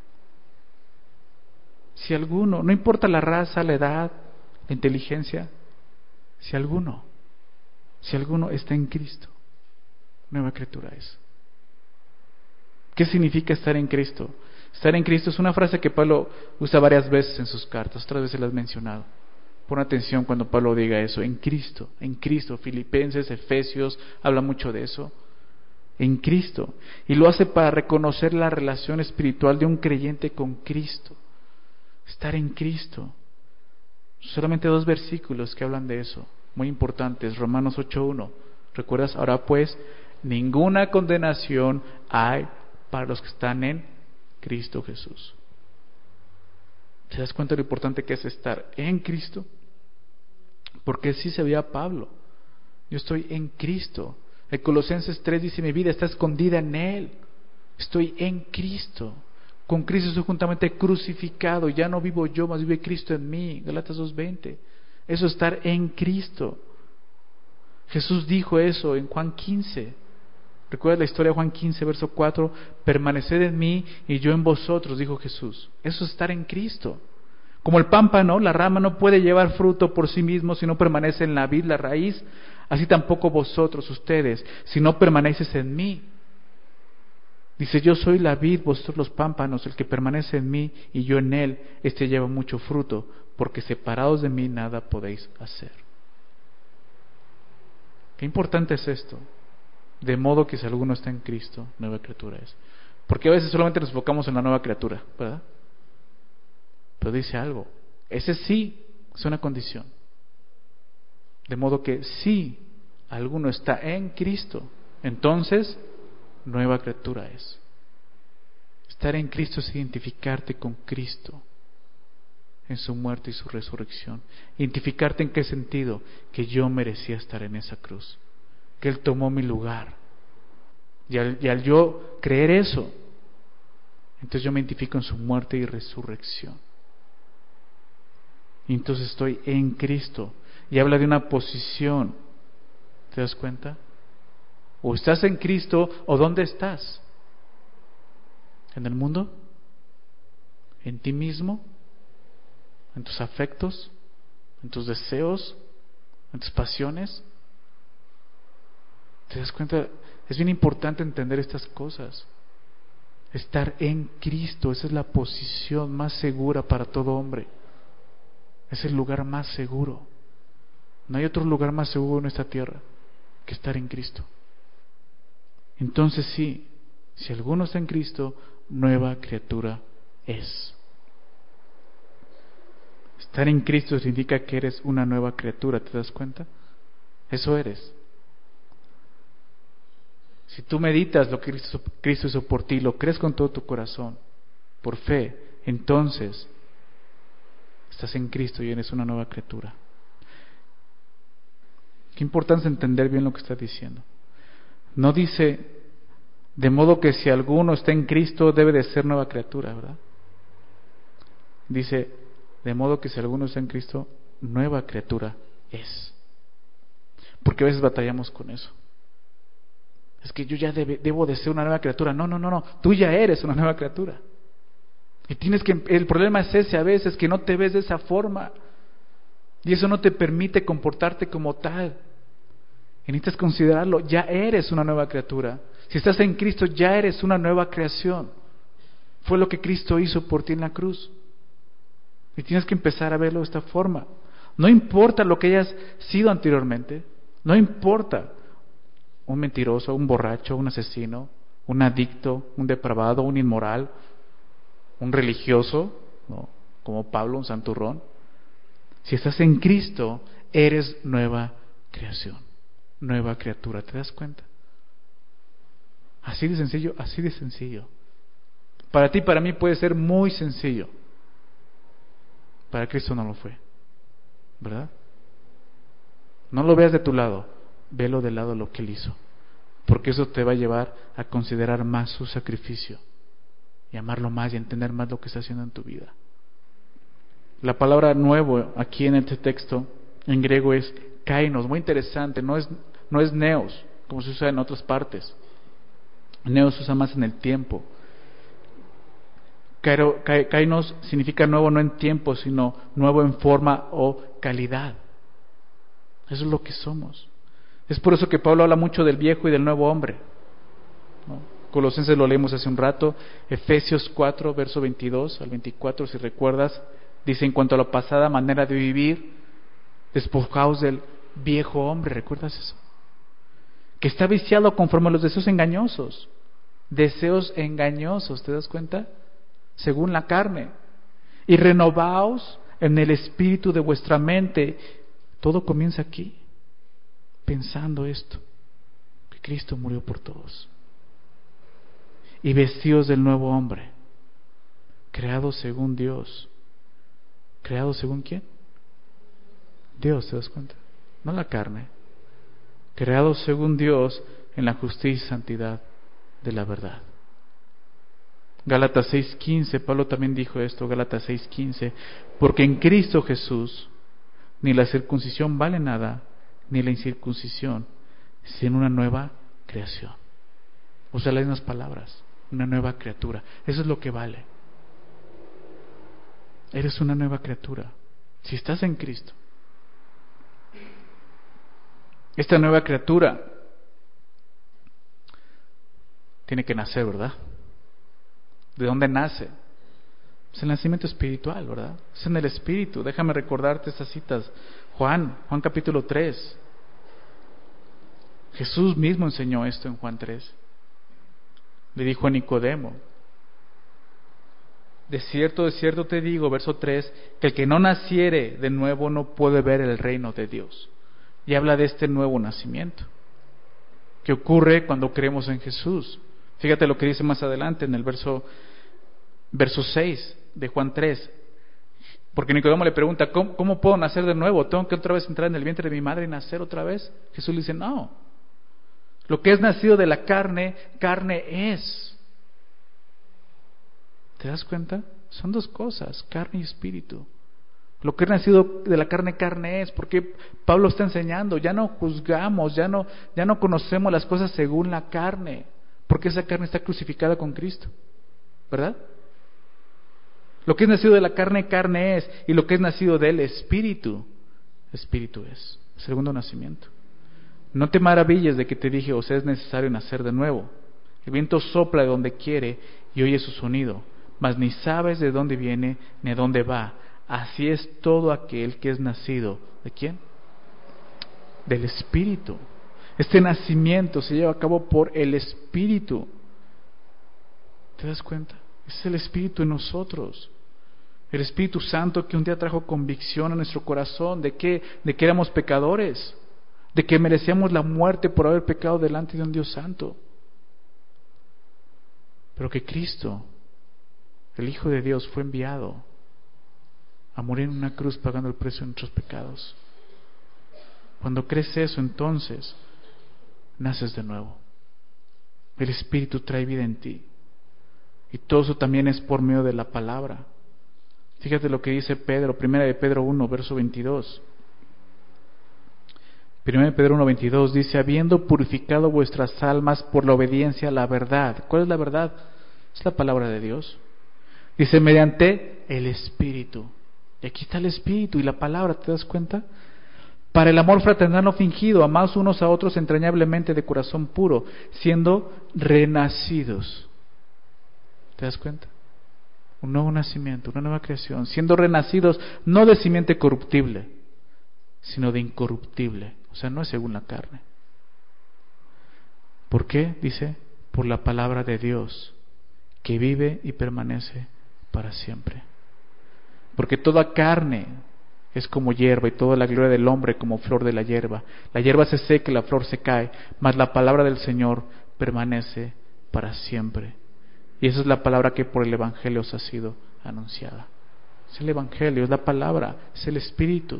S1: Si alguno, no importa la raza, la edad, la inteligencia, si alguno, si alguno está en Cristo, nueva criatura es. ¿Qué significa estar en Cristo? Estar en Cristo es una frase que Pablo usa varias veces en sus cartas, otras veces la has mencionado. Pon atención cuando Pablo diga eso, en Cristo, en Cristo. Filipenses, Efesios, habla mucho de eso. En Cristo. Y lo hace para reconocer la relación espiritual de un creyente con Cristo. Estar en Cristo. Solamente dos versículos que hablan de eso, muy importantes. Romanos ocho uno. ¿Recuerdas? Ahora pues, ninguna condenación hay para los que están en Cristo Jesús. ¿Te das cuenta de lo importante que es estar en Cristo? Porque así se veía Pablo. Yo estoy en Cristo. El Colosenses tres dice, mi vida está escondida en Él. Estoy en Cristo. Con Cristo estoy juntamente crucificado. Ya no vivo yo, mas vive Cristo en mí. Gálatas dos veinte. Eso es estar en Cristo. Jesús dijo eso en Juan quince. ¿Recuerdas la historia de Juan quince, verso cuatro? Permaneced en mí y yo en vosotros, dijo Jesús. Eso es estar en Cristo. Como el pámpano, la rama no puede llevar fruto por sí mismo si no permanece en la vid, la raíz. Así tampoco vosotros, ustedes, si no permaneces en mí. Dice, yo soy la vid, vosotros los pámpanos, el que permanece en mí y yo en él, este lleva mucho fruto, porque separados de mí nada podéis hacer. Qué importante es esto. De modo que si alguno está en Cristo, nueva criatura es. Porque a veces solamente nos enfocamos en la nueva criatura, ¿verdad? Pero dice algo. Ese sí es una condición. De modo que si alguno está en Cristo, entonces nueva criatura es. Estar en Cristo es identificarte con Cristo en su muerte y su resurrección. Identificarte en qué sentido, que yo merecía estar en esa cruz, que Él tomó mi lugar. Y al, y al yo creer eso, entonces yo me identifico en su muerte y resurrección. Y entonces estoy en Cristo. Y habla de una posición. ¿Te das cuenta? O estás en Cristo, o ¿dónde estás? ¿En el mundo? ¿En ti mismo? ¿En tus afectos? ¿En tus deseos? ¿En tus pasiones? ¿Te das cuenta? Es bien importante entender estas cosas. Estar en Cristo, esa es la posición más segura para todo hombre. Es el lugar más seguro. No hay otro lugar más seguro en esta tierra que estar en Cristo. Entonces sí, si alguno está en Cristo, nueva criatura es. Estar en Cristo significa que eres una nueva criatura, ¿te das cuenta? Eso eres. Si tú meditas lo que Cristo, Cristo hizo por ti, lo crees con todo tu corazón, por fe, entonces estás en Cristo y eres una nueva criatura. Qué importante es entender bien lo que está diciendo. No dice, de modo que si alguno está en Cristo debe de ser nueva criatura, ¿verdad? Dice, de modo que si alguno está en Cristo, nueva criatura es. Porque a veces batallamos con eso. Es que yo ya debe, debo de ser una nueva criatura. No, no, no, no. Tú ya eres una nueva criatura. Y tienes que, el problema es ese a veces, que no te ves de esa forma. Y eso no te permite comportarte como tal. Y necesitas considerarlo, ya eres una nueva criatura. Si estás en Cristo, ya eres una nueva creación. Fue lo que Cristo hizo por ti en la cruz. Y tienes que empezar a verlo de esta forma. No importa lo que hayas sido anteriormente. No importa un mentiroso, un borracho, un asesino, un adicto, un depravado, un inmoral, un religioso, ¿no? Como Pablo, un santurrón. Si estás en Cristo, eres nueva creación, nueva criatura. ¿Te das cuenta? Así de sencillo, así de sencillo. Para ti, para mí puede ser muy sencillo. Para Cristo no lo fue, ¿verdad? No lo veas de tu lado, velo del lado de lo que Él hizo, porque eso te va a llevar a considerar más su sacrificio y amarlo más y entender más lo que está haciendo en tu vida. La palabra nuevo aquí en este texto en griego es kainos, muy interesante, no es, no es neos, como se usa en otras partes. Neos se usa más en el tiempo. Kainos significa nuevo no en tiempo, sino nuevo en forma o calidad. Eso es lo que somos. Es por eso que Pablo habla mucho del viejo y del nuevo hombre, ¿no? Colosenses lo leímos hace un rato. Efesios cuatro, verso veintidós al veinticuatro, si recuerdas, dice: en cuanto a la pasada manera de vivir, despojaos del viejo hombre. ¿Recuerdas eso? Que está viciado conforme a los deseos engañosos. Deseos engañosos, ¿te das cuenta? Según la carne. Y renovaos en el espíritu de vuestra mente. Todo comienza aquí, pensando esto, que Cristo murió por todos. Y vestidos del nuevo hombre, creado según Dios. ¿Creado según quién? Dios, ¿te das cuenta? No la carne. creados según Dios en la justicia y santidad de la verdad. Gálatas seis quince, Pablo también dijo esto, Gálatas seis quince, porque en Cristo Jesús ni la circuncisión vale nada, ni la incircuncisión, sino una nueva creación. Usa las mismas palabras, una nueva criatura. Eso es lo que vale. Eres una nueva criatura si estás en Cristo. Esta nueva criatura tiene que nacer, ¿verdad? ¿De dónde nace? Es el nacimiento espiritual, ¿verdad? Es en el Espíritu. Déjame recordarte estas citas. Juan, Juan capítulo tres. Jesús mismo enseñó esto en Juan tres. Le dijo a Nicodemo: de cierto, de cierto te digo, verso tres, que el que no naciere de nuevo no puede ver el reino de Dios. Y habla de este nuevo nacimiento que ocurre cuando creemos en Jesús. Fíjate lo que dice más adelante en el verso, verso seis de Juan tres. Porque Nicodemo le pregunta: ¿cómo, ¿cómo puedo nacer de nuevo? ¿Tengo que otra vez entrar en el vientre de mi madre y nacer otra vez? Jesús le dice: no. Lo que es nacido de la carne, carne es. ¿Te das cuenta? Son dos cosas, carne y espíritu. Lo que es nacido de la carne, carne es. Porque Pablo está enseñando, ya no juzgamos, ya no, ya no conocemos las cosas según la carne, porque esa carne está crucificada con Cristo, ¿verdad? Lo que es nacido de la carne, carne es, y lo que es nacido del espíritu, espíritu es. Segundo nacimiento. No te maravilles de que te dije: os es necesario nacer de nuevo. El viento sopla de donde quiere y oye su sonido, mas ni sabes de dónde viene ni a dónde va. Así es todo aquel que es nacido. ¿De quién? Del Espíritu. Este nacimiento se lleva a cabo por el Espíritu. ¿Te das cuenta? Es el Espíritu en nosotros. El Espíritu Santo que un día trajo convicción a nuestro corazón de que, de que éramos pecadores, de que merecíamos la muerte por haber pecado delante de un Dios santo. Pero que Cristo, el Hijo de Dios, fue enviado a morir en una cruz pagando el precio de nuestros pecados. Cuando crees eso, entonces naces de nuevo. El Espíritu trae vida en ti. Y todo eso también es por medio de la palabra. Fíjate lo que dice Pedro, primera de Pedro uno, verso veintidós. Primera de Pedro uno, veintidós dice: habiendo purificado vuestras almas por la obediencia a la verdad. ¿Cuál es la verdad? Es la palabra de Dios. Dice: mediante el Espíritu. Y aquí está el Espíritu y la palabra, ¿te das cuenta? Para el amor fraternal no fingido, amados unos a otros entrañablemente de corazón puro, siendo renacidos. ¿Te das cuenta? Un nuevo nacimiento, una nueva creación, siendo renacidos no de simiente corruptible, sino de incorruptible. O sea, no es según la carne. ¿Por qué? Dice: por la palabra de Dios, que vive y permanece para siempre. Porque toda carne es como hierba, y toda la gloria del hombre como flor de la hierba. La hierba se seca y la flor se cae, mas la palabra del Señor permanece para siempre. Y esa es la palabra que por el Evangelio os ha sido anunciada. Es el Evangelio, es la palabra, es el Espíritu.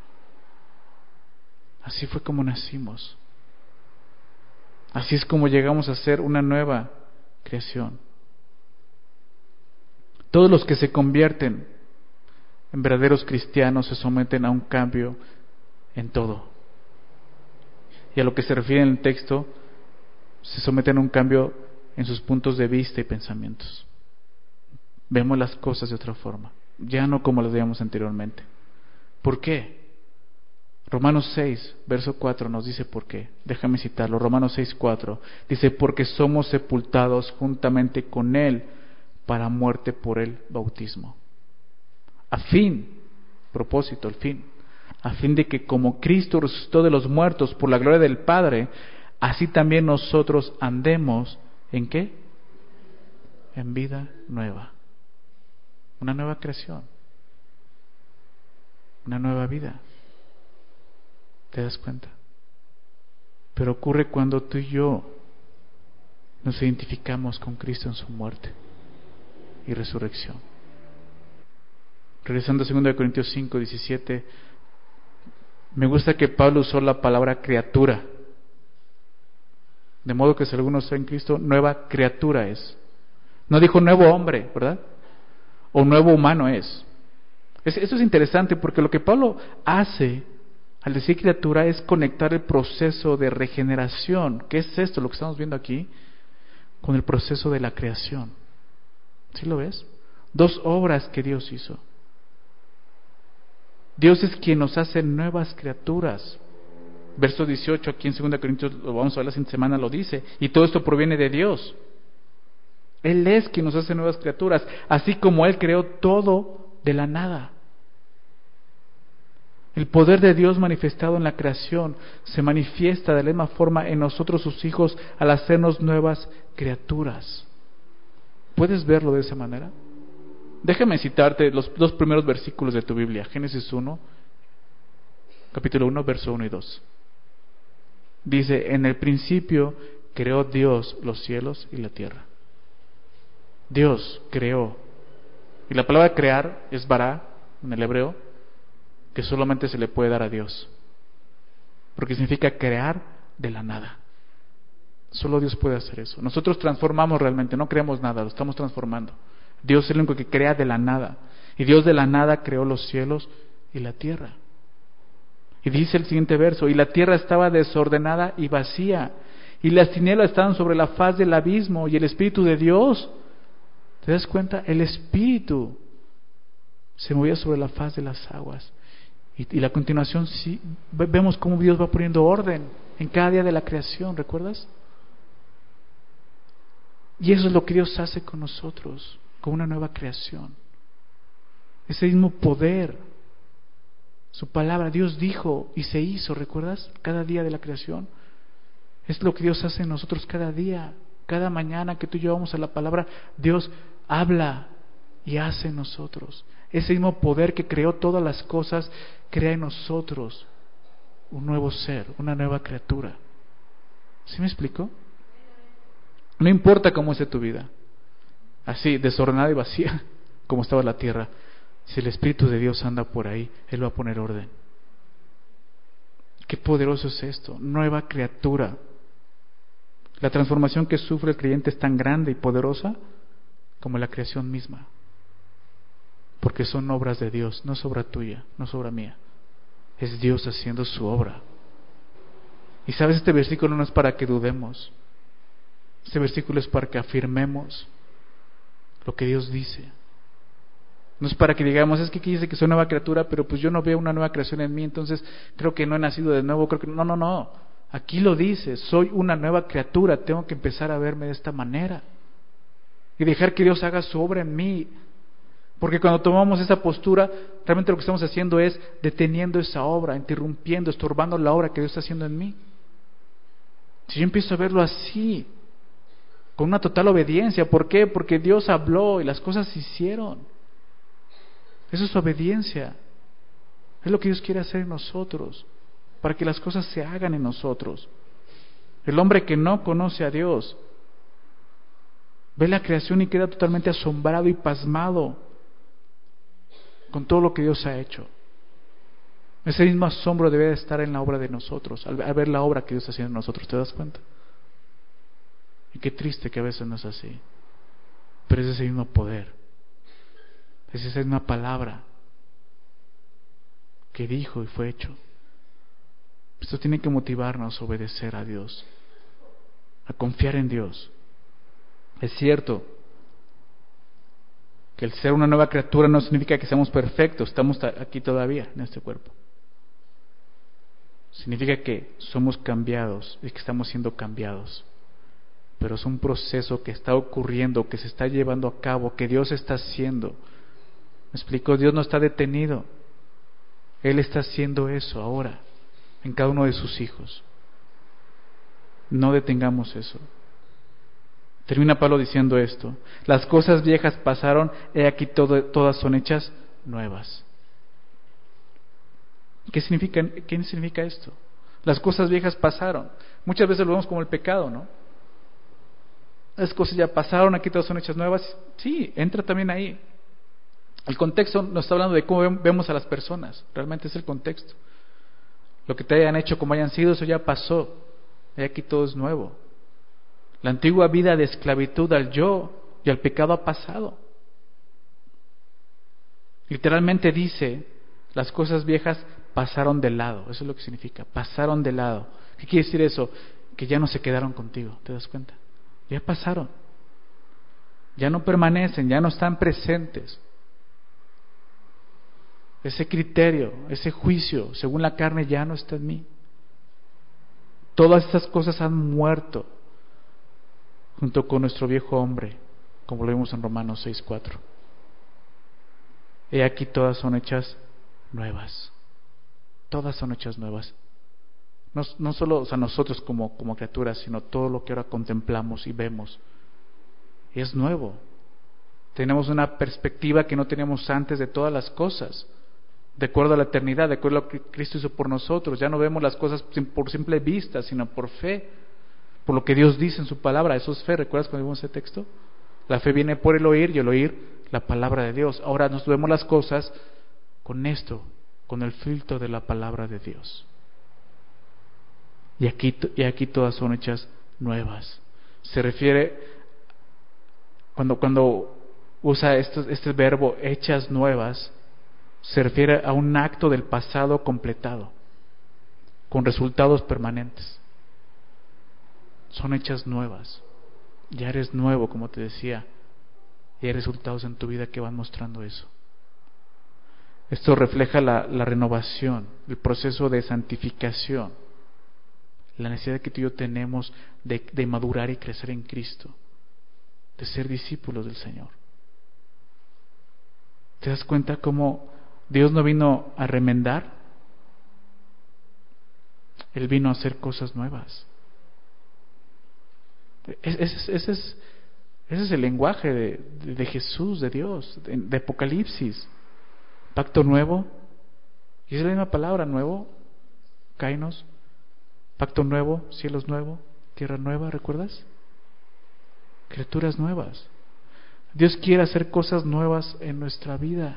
S1: Así fue como nacimos. Así es como llegamos a ser una nueva creación. Todos los que se convierten en verdaderos cristianos se someten a un cambio en todo. Y a lo que se refiere en el texto, se someten a un cambio en sus puntos de vista y pensamientos. Vemos las cosas de otra forma, ya no como las veíamos anteriormente. ¿Por qué? Romanos seis, verso cuatro nos dice por qué. Déjame citarlo. Romanos seis, cuatro dice: porque somos sepultados juntamente con Él para muerte por el bautismo. A fin, propósito, el fin, a fin de que como Cristo resucitó de los muertos por la gloria del Padre, así también nosotros andemos, ¿en qué? En vida nueva. Una nueva creación. Una nueva vida. ¿Te das cuenta? Pero ocurre cuando tú y yo nos identificamos con Cristo en su muerte y resurrección. Regresando a segunda Corintios cinco, diecisiete, me gusta que Pablo usó la palabra criatura. De modo que si alguno está en Cristo, nueva criatura es. No dijo nuevo hombre, ¿verdad? O nuevo humano es. es. Eso es interesante porque lo que Pablo hace al decir criatura es conectar el proceso de regeneración, ¿qué es esto? Lo que estamos viendo aquí, con el proceso de la creación. ¿Sí lo ves? Dos obras que Dios hizo. Dios es quien nos hace nuevas criaturas. Verso dieciocho, aquí en segunda Corintios, lo vamos a ver la siguiente semana, lo dice. Y todo esto proviene de Dios. Él es quien nos hace nuevas criaturas, así como Él creó todo de la nada. El poder de Dios manifestado en la creación se manifiesta de la misma forma en nosotros sus hijos al hacernos nuevas criaturas. ¿Puedes verlo de esa manera? Déjame citarte los dos primeros versículos de tu Biblia, Génesis uno, capítulo uno, verso uno y dos. Dice, en el principio creó Dios los cielos y la tierra. Dios creó. Y la palabra crear es bara en el hebreo, que solamente se le puede dar a Dios, porque significa crear de la nada. Solo Dios puede hacer eso. Nosotros transformamos realmente, no creamos nada, lo estamos transformando. Dios es el único que crea de la nada, y Dios de la nada creó los cielos y la tierra. Y dice el siguiente verso, y la tierra estaba desordenada y vacía, y las tinieblas estaban sobre la faz del abismo, y el Espíritu de Dios, ¿te das cuenta? El Espíritu se movía sobre la faz de las aguas. Y, y la continuación, sí, vemos cómo Dios va poniendo orden en cada día de la creación, ¿recuerdas? Y eso es lo que Dios hace con nosotros, con una nueva creación. Ese mismo poder, su palabra, Dios dijo y se hizo, ¿recuerdas? Cada día de la creación. Es lo que Dios hace en nosotros cada día, cada mañana que tú y yo vamos a la palabra, Dios habla y hace en nosotros. Ese mismo poder que creó todas las cosas, crea en nosotros un nuevo ser, una nueva criatura. ¿Sí me explico? No importa cómo esté tu vida, así, desordenada y vacía, como estaba la tierra, si el Espíritu de Dios anda por ahí, Él va a poner orden. Qué poderoso es esto, nueva criatura. La transformación que sufre el creyente es tan grande y poderosa como la creación misma, porque son obras de Dios, no es obra tuya, no es obra mía, es Dios haciendo su obra. Y sabes, este versículo no es para que dudemos, este versículo es para que afirmemos lo que Dios dice. No es para que digamos, es que aquí dice que soy nueva criatura, pero pues yo no veo una nueva creación en mí, entonces creo que no he nacido de nuevo, creo que no, no, no, aquí lo dice, soy una nueva criatura, tengo que empezar a verme de esta manera y dejar que Dios haga su obra en mí. Porque cuando tomamos esa postura, realmente lo que estamos haciendo es deteniendo esa obra, interrumpiendo, estorbando la obra que Dios está haciendo en mí. Si yo empiezo a verlo así, con una total obediencia, ¿por qué? Porque Dios habló y las cosas se hicieron. Eso es obediencia. Es lo que Dios quiere hacer en nosotros, para que las cosas se hagan en nosotros. El hombre que no conoce a Dios ve la creación y queda totalmente asombrado y pasmado con todo lo que Dios ha hecho. Ese mismo asombro debe de estar en la obra de nosotros, al ver la obra que Dios está haciendo en nosotros. ¿Te das cuenta? Y qué triste que a veces no es así. Pero es ese mismo poder, es esa misma palabra que dijo y fue hecho. Esto tiene que motivarnos a obedecer a Dios, a confiar en Dios. Es cierto que el ser una nueva criatura no significa que seamos perfectos, estamos aquí todavía en este cuerpo. Significa que somos cambiados y que estamos siendo cambiados. Pero es un proceso que está ocurriendo, que se está llevando a cabo, que Dios está haciendo. ¿Me explico? Dios no está detenido. Él está haciendo eso ahora en cada uno de sus hijos. No detengamos eso. Termina Pablo diciendo esto: las cosas viejas pasaron, he aquí todo, todas son hechas nuevas. ¿Qué significa, qué significa esto? Las cosas viejas pasaron. Muchas veces lo vemos como el pecado, ¿no? Las cosas ya pasaron, aquí todas son hechas nuevas. Sí, entra también ahí. El contexto nos está hablando de cómo vemos a las personas. Realmente es el contexto. Lo que te hayan hecho, como hayan sido, eso ya pasó. Y aquí todo es nuevo. La antigua vida de esclavitud al yo y al pecado ha pasado. Literalmente dice, las cosas viejas pasaron de lado. Eso es lo que significa, pasaron de lado. ¿Qué quiere decir eso? Que ya no se quedaron contigo, ¿te das cuenta? Ya pasaron. Ya no permanecen, ya no están presentes. Ese criterio, ese juicio, según la carne, ya no está en mí. Todas estas cosas han muerto junto con nuestro viejo hombre, como lo vimos en Romanos seis cuatro. He aquí todas son hechas nuevas. Todas son hechas nuevas. No, no solo o sea, nosotros como, como criaturas, sino todo lo que ahora contemplamos y vemos. Es nuevo. Tenemos una perspectiva que no teníamos antes de todas las cosas. De acuerdo a la eternidad, de acuerdo a lo que Cristo hizo por nosotros. Ya no vemos las cosas por simple vista, sino por fe. Por lo que Dios dice en su palabra. Eso es fe. ¿Recuerdas cuando vimos ese texto? La fe viene por el oír y el oír la palabra de Dios. Ahora nos vemos las cosas con esto, con el filtro de la palabra de Dios. Y aquí, y aquí todas son hechas nuevas. Se refiere, cuando, cuando usa este, este verbo, hechas nuevas, se refiere a un acto del pasado completado, con resultados permanentes. Son hechas nuevas. Ya eres nuevo, como te decía, y hay resultados en tu vida que van mostrando eso. Esto refleja la, la renovación, el proceso de santificación, la necesidad que tú y yo tenemos de, de madurar y crecer en Cristo, de ser discípulos del Señor. ¿Te das cuenta cómo Dios no vino a remendar? Él vino a hacer cosas nuevas. Ese, ese, ese, es, ese es el lenguaje de, de, de Jesús, de Dios, de, de Apocalipsis. Pacto nuevo, y es la misma palabra, nuevo, kainos. Pacto nuevo, cielos nuevos, tierra nueva, ¿recuerdas? Criaturas nuevas. Dios quiere hacer cosas nuevas en nuestra vida.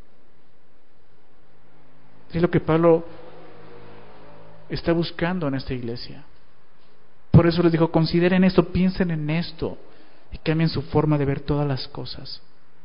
S1: Es lo que Pablo está buscando en esta iglesia. Por eso les dijo, consideren esto, piensen en esto y cambien su forma de ver todas las cosas.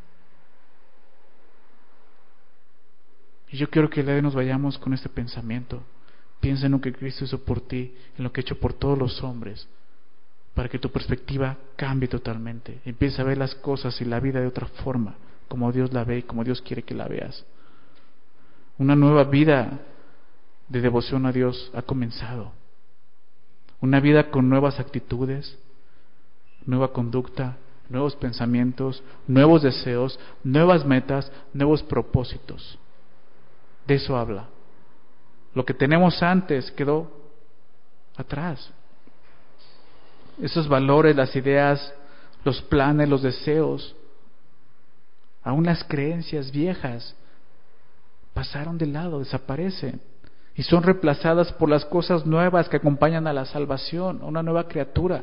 S1: Y yo quiero que el día de hoy nos vayamos con este pensamiento. Piensa en lo que Cristo hizo por ti, en lo que ha hecho por todos los hombres, para que tu perspectiva cambie totalmente. Empieza a ver las cosas y la vida de otra forma, como Dios la ve y como Dios quiere que la veas. Una nueva vida de devoción a Dios ha comenzado. Una vida con nuevas actitudes, nueva conducta, nuevos pensamientos, nuevos deseos, nuevas metas, nuevos propósitos. De eso habla. Lo que tenemos antes quedó atrás. Esos valores, las ideas, los planes, los deseos, aún las creencias viejas, pasaron de lado, desaparecen y son reemplazadas por las cosas nuevas que acompañan a la salvación, a una nueva criatura.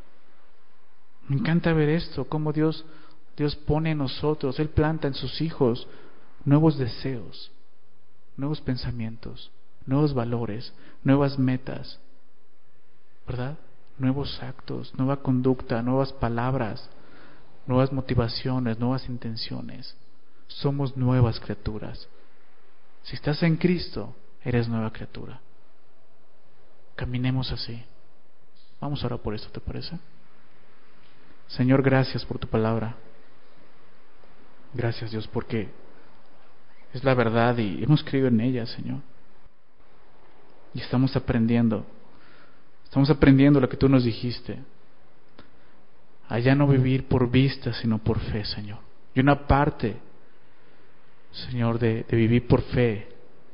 S1: Me encanta ver esto, cómo Dios, Dios pone en nosotros, Él planta en sus hijos nuevos deseos, nuevos pensamientos, nuevos valores, nuevas metas, ¿verdad? Nuevos actos, nueva conducta, nuevas palabras, nuevas motivaciones, nuevas intenciones. Somos nuevas criaturas. Si estás en Cristo, eres nueva criatura. Caminemos así. Vamos ahora por esto, ¿te parece? Señor, gracias por tu palabra. Gracias, Dios, porque es la verdad y hemos creído en ella, Señor. Y estamos aprendiendo. Estamos aprendiendo lo que tú nos dijiste. Allá no vivir por vista, sino por fe, Señor. Y una parte, Señor, de, de vivir por fe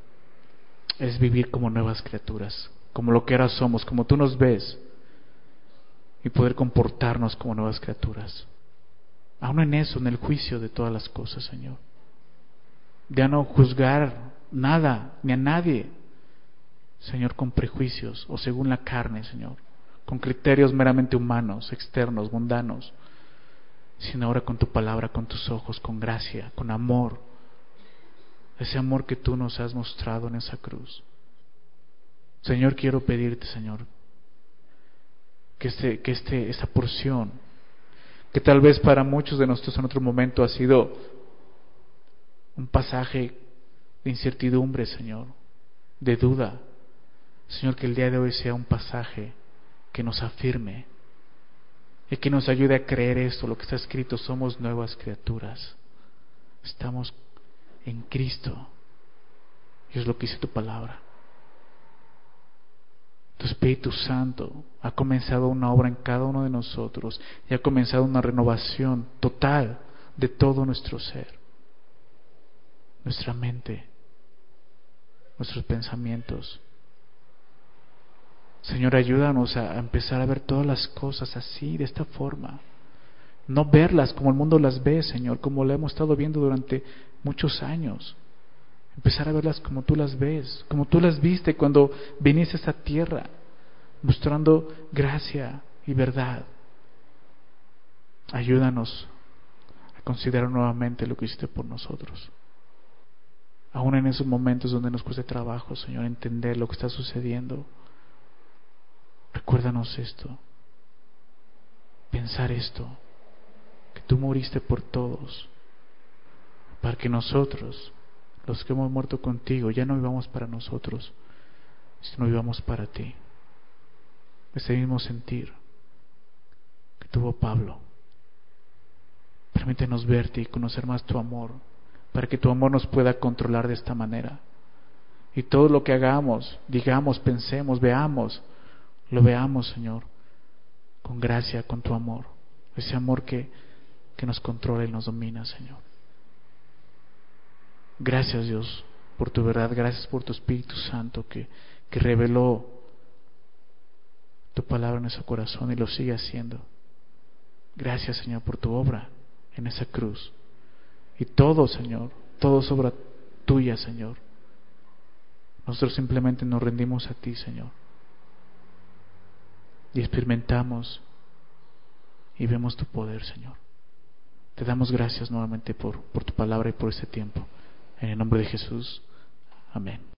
S1: es vivir como nuevas criaturas, como lo que ahora somos, como tú nos ves, y poder comportarnos como nuevas criaturas. Aún en eso, en el juicio de todas las cosas, Señor. Ya no juzgar nada, ni a nadie, Señor, con prejuicios o según la carne, Señor, con criterios meramente humanos, externos, mundanos, sino ahora con tu palabra, con tus ojos, con gracia, con amor, ese amor que tú nos has mostrado en esa cruz. Señor, quiero pedirte, Señor, que, este, que este, esta porción, que tal vez para muchos de nosotros en otro momento ha sido un pasaje de incertidumbre, Señor, de duda, Señor, que el día de hoy sea un pasaje que nos afirme y que nos ayude a creer esto, lo que está escrito: somos nuevas criaturas, estamos en Cristo, y es lo que dice tu palabra. Tu Espíritu Santo ha comenzado una obra en cada uno de nosotros y ha comenzado una renovación total de todo nuestro ser, nuestra mente, nuestros pensamientos. Señor, ayúdanos a empezar a ver todas las cosas así, de esta forma. No verlas como el mundo las ve, Señor, como lo hemos estado viendo durante muchos años. Empezar a verlas como tú las ves, como tú las viste cuando viniste a esta tierra, mostrando gracia y verdad. Ayúdanos a considerar nuevamente lo que hiciste por nosotros. Aún en esos momentos donde nos cueste trabajo, Señor, entender lo que está sucediendo, recuérdanos esto, pensar esto, que tú moriste por todos, para que nosotros, los que hemos muerto contigo, ya no vivamos para nosotros, sino vivamos para ti. Ese mismo sentir que tuvo Pablo. Permítenos verte y conocer más tu amor, para que tu amor nos pueda controlar de esta manera. Y todo lo que hagamos, digamos, pensemos, veamos, lo veamos, Señor, con gracia, con tu amor. Ese amor que, que nos controla y nos domina, Señor. Gracias, Dios, por tu verdad. Gracias por tu Espíritu Santo que, que reveló tu palabra en nuestro corazón y lo sigue haciendo. Gracias, Señor, por tu obra en esa cruz. Y todo, Señor, todo es obra tuya, Señor. Nosotros simplemente nos rendimos a ti, Señor. Y experimentamos y vemos tu poder, Señor. Te damos gracias nuevamente por, por tu palabra y por este tiempo. En el nombre de Jesús. Amén.